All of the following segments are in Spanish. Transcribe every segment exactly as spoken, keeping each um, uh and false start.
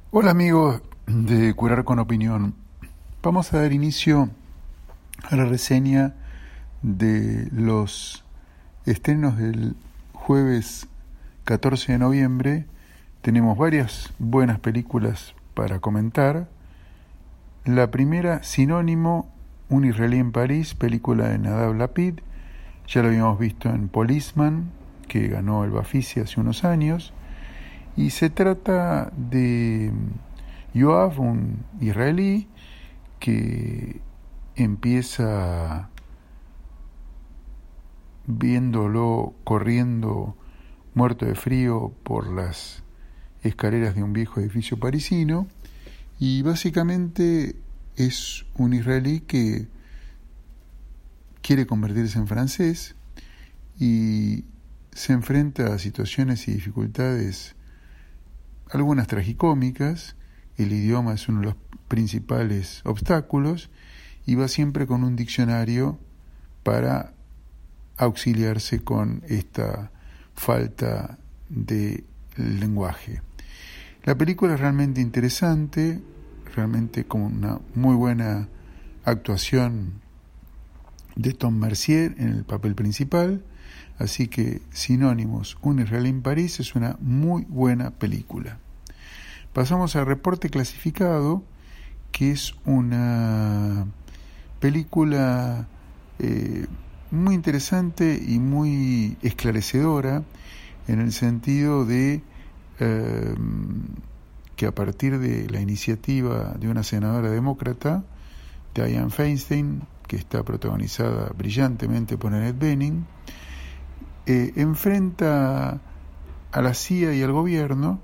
Hola amigos de Curar con Opinión. Vamos a dar inicio a la reseña de los estrenos del jueves catorce de noviembre. Tenemos varias buenas películas para comentar. La primera, Sinónimo, un israelí en París, película de Nadav Lapid. Ya lo habíamos visto en Policeman, que ganó el Bafisi hace unos años. Y se trata de Yoav, un israelí que empieza viéndolo corriendo muerto de frío por las escaleras de un viejo edificio parisino, y básicamente es un israelí que quiere convertirse en francés y se enfrenta a situaciones y dificultades, algunas tragicómicas. El idioma es uno de los principales obstáculos y va siempre con un diccionario para auxiliarse con esta falta de lenguaje. La película es realmente interesante, realmente con una muy buena actuación de Tom Mercier en el papel principal. Así que Sinónimos, un israelí en París es una muy buena película. Pasamos al Reporte Clasificado, que es una película eh, muy interesante y muy esclarecedora, en el sentido de eh, que a partir de la iniciativa de una senadora demócrata, Dianne Feinstein, que está protagonizada brillantemente por Annette Bening, Eh, enfrenta a la C I A y al gobierno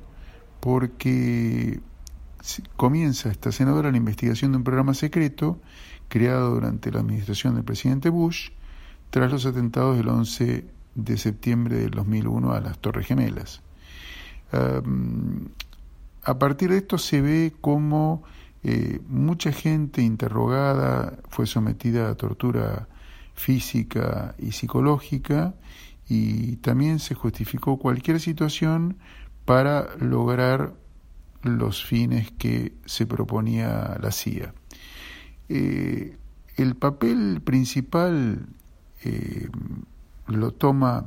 porque comienza esta senadora la investigación de un programa secreto creado durante la administración del presidente Bush tras los atentados del once de septiembre del dos mil uno a las Torres Gemelas. Um, a partir de esto se ve cómo eh, mucha gente interrogada fue sometida a tortura física y psicológica, y también se justificó cualquier situación para lograr los fines que se proponía la C I A. Eh, el papel principal eh, lo toma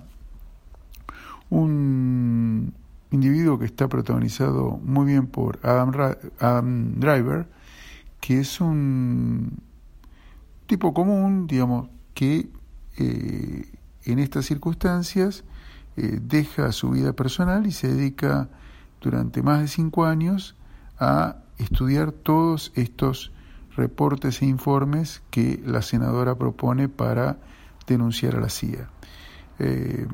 un individuo que está protagonizado muy bien por Adam, Ra- Adam Driver, que es un tipo común, digamos, que eh, en estas circunstancias eh, deja su vida personal y se dedica durante más de cinco años a estudiar todos estos reportes e informes que la senadora propone para denunciar a la C I A. Eh,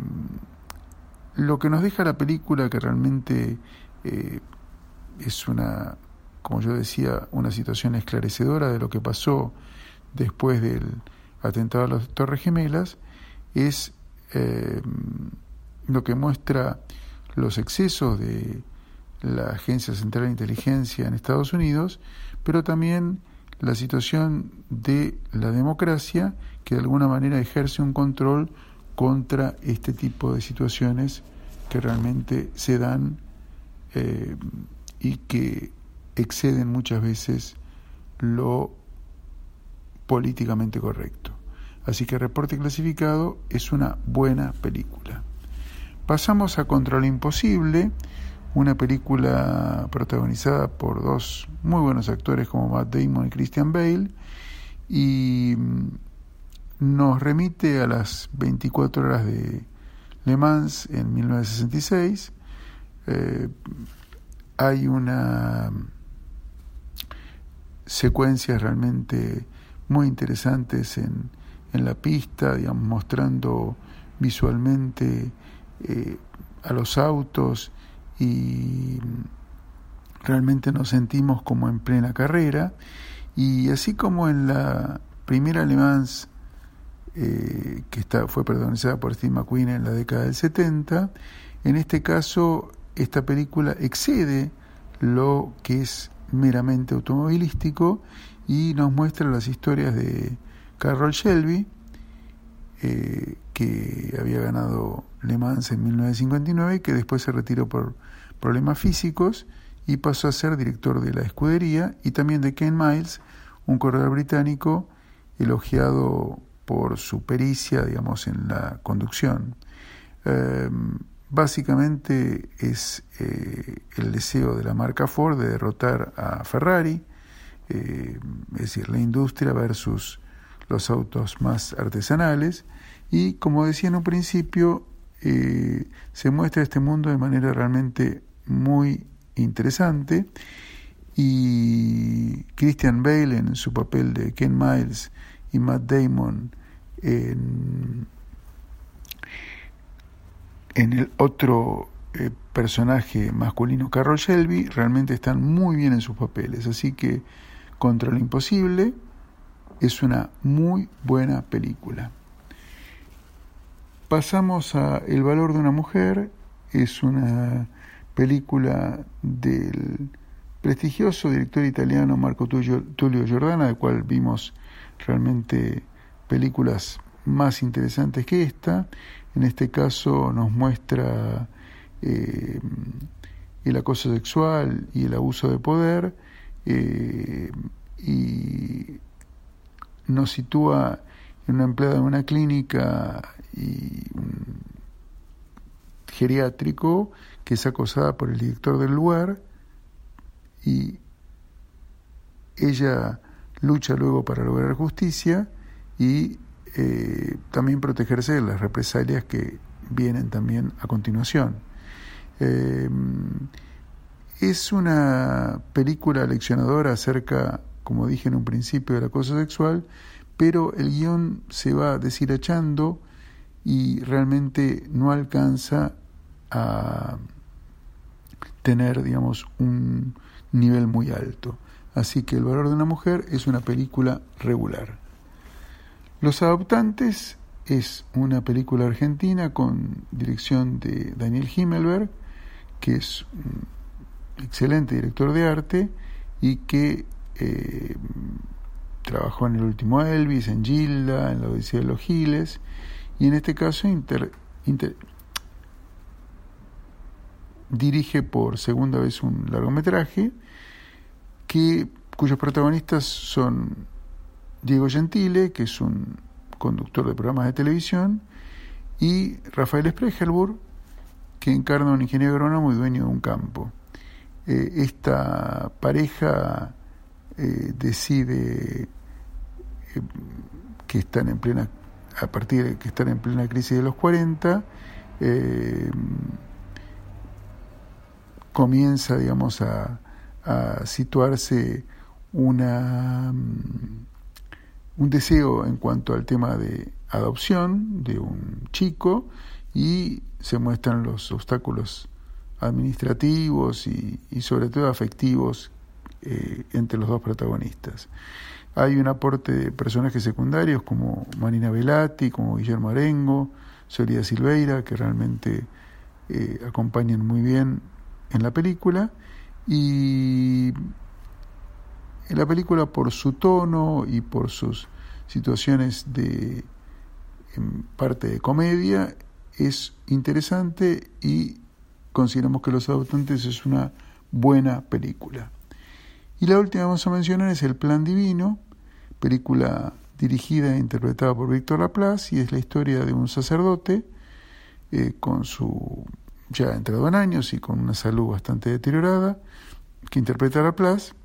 lo que nos deja la película, que realmente eh, es una, como yo decía, una situación esclarecedora de lo que pasó después del atentado a las Torres Gemelas, es eh, lo que muestra los excesos de la Agencia Central de Inteligencia en Estados Unidos, pero también la situación de la democracia, que de alguna manera ejerce un control contra este tipo de situaciones que realmente se dan eh, y que exceden muchas veces lo políticamente correcto. Así que Reporte Clasificado es una buena película. Pasamos a Contra lo Imposible, una película protagonizada por dos muy buenos actores como Matt Damon y Christian Bale, y nos remite a las veinticuatro horas de Le Mans en mil novecientos sesenta y seis. Eh, hay una secuencias realmente muy interesantes en en la pista, digamos, mostrando visualmente eh, a los autos, y realmente nos sentimos como en plena carrera. Y así como en la primera Le Mans, eh, que está, fue protagonizada por Steve McQueen en la década del setenta, en este caso esta película excede lo que es meramente automovilístico y nos muestra las historias de Carroll Shelby, eh, que había ganado Le Mans en mil novecientos cincuenta y nueve y que después se retiró por problemas físicos y pasó a ser director de la escudería, y también de Ken Miles, un corredor británico elogiado por su pericia, digamos, en la conducción. Eh, básicamente es eh, el deseo de la marca Ford de derrotar a Ferrari, eh, es decir, la industria versus los autos más artesanales, y como decía en un principio, eh, se muestra este mundo de manera realmente muy interesante, y Christian Bale en su papel de Ken Miles y Matt Damon en, en el otro eh, personaje masculino, Carroll Shelby, realmente están muy bien en sus papeles, así que Contra lo Imposible es una muy buena película. Pasamos a El valor de una mujer. Es una película del prestigioso director italiano Marco Tullio Giordana, del cual vimos realmente películas más interesantes que esta. En este caso nos muestra eh, el acoso sexual y el abuso de poder, eh, y nos sitúa en una empleada de una clínica y un geriátrico que es acosada por el director del lugar, y ella lucha luego para lograr justicia y eh, también protegerse de las represalias que vienen también a continuación. Eh, es una película leccionadora acerca, como dije en un principio, del acoso sexual, pero el guión se va deshilachando y realmente no alcanza a tener, digamos, un nivel muy alto. Así que El valor de una mujer es una película regular. Los adoptantes es una película argentina con dirección de Daniel Himmelberg, que es un excelente director de arte y que eh, trabajó en El último Elvis, en Gilda, en La Odisea de los Giles, y en este caso inter, inter, dirige por segunda vez un largometraje que, cuyos protagonistas son Diego Gentile, que es un conductor de programas de televisión, y Rafael Spregelburg, que encarna a un ingeniero agrónomo y dueño de un campo. Eh, esta pareja eh, decide eh, que están en plena, a partir de que están en plena crisis de los cuarenta, eh, comienza, digamos, a, a situarse una un deseo en cuanto al tema de adopción de un chico, y se muestran los obstáculos administrativos y, y sobre todo afectivos eh, entre los dos protagonistas. Hay un aporte de personajes secundarios como Marina Velati, como Guillermo Arengo, Soledad Silveira, que realmente eh, acompañan muy bien en la película, y en la película, por su tono y por sus situaciones de en parte de comedia, es interesante y consideramos que Los adoptantes es una buena película. Y la última que vamos a mencionar es El plan divino, película dirigida e interpretada por Víctor Laplace, y es la historia de un sacerdote eh, con su ya entrado en años y con una salud bastante deteriorada, que interpreta a Laplace,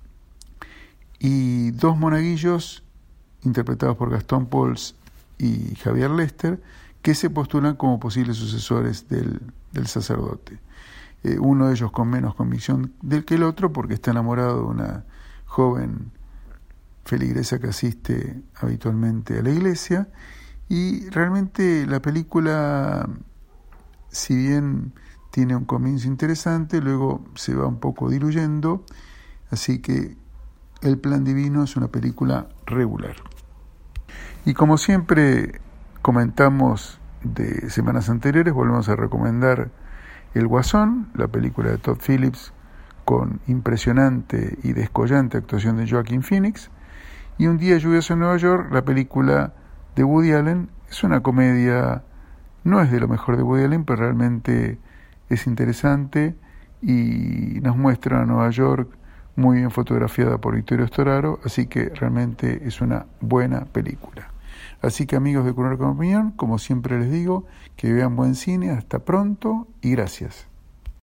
y dos monaguillos interpretados por Gastón Pauls y Javier Lester, que se postulan como posibles sucesores del, del sacerdote. Eh, uno de ellos con menos convicción del que el otro, porque está enamorado de una joven feligresa que asiste habitualmente a la iglesia, y realmente la película, si bien tiene un comienzo interesante, luego se va un poco diluyendo, así que El plan divino es una película regular. Y como siempre comentamos de semanas anteriores, volvemos a recomendar El Guasón, la película de Todd Phillips, con impresionante y descollante actuación de Joaquin Phoenix, y Un día lluvioso en Nueva York, la película de Woody Allen. Es una comedia, no es de lo mejor de Woody Allen, pero realmente es interesante y nos muestra a Nueva York muy bien fotografiada por Vittorio Storaro, así que realmente es una buena película. Así que amigos de Culinaria con Opinión, como siempre les digo, que vean buen cine, hasta pronto y gracias.